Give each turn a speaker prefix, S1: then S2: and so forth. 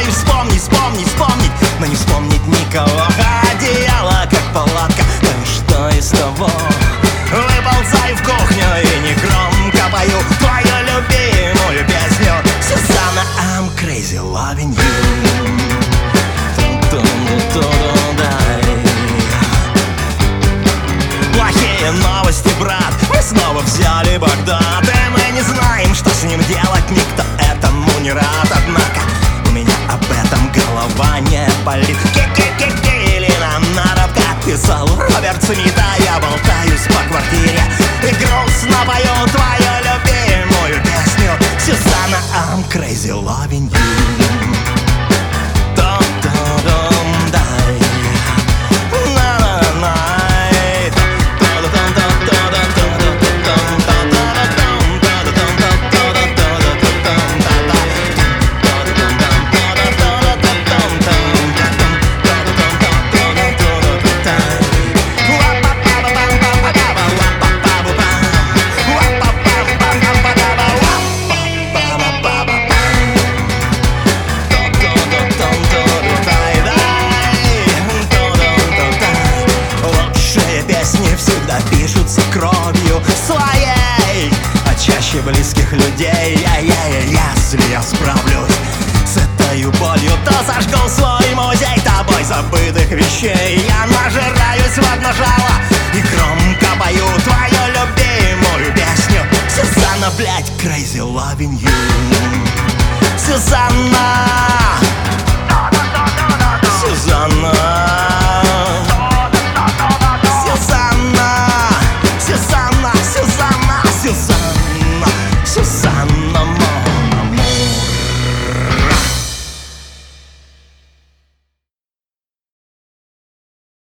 S1: и вспомнить, вспомнить, вспомнить, но не вспомнить никого. Одеяло, как палатка, ну и что из того? Выползаю в кухню и негромко пою твою любимую песню Сюзанна, I'm crazy loving you. Плохие новости, брат, мы снова взяли Багдад, и мы не знаем, что с ним делать, никто этому не рад. Однако у меня об этом голова не болит. Ки-ки-ки-ки-лина Наровка писал Роберт Смит, а я болтаюсь по квартире и грустно пою твою любимую песню Сюзанна, I'm crazy loving you. Всегда пишутся кровью своей, а чаще близких людей. Если я справлюсь с этой болью, то сожгу свой музей тобой забытых вещей. Я нажираюсь в одно жало и громко пою твою любимую песню Сюзанна, блядь, crazy loving you. Сюзанна,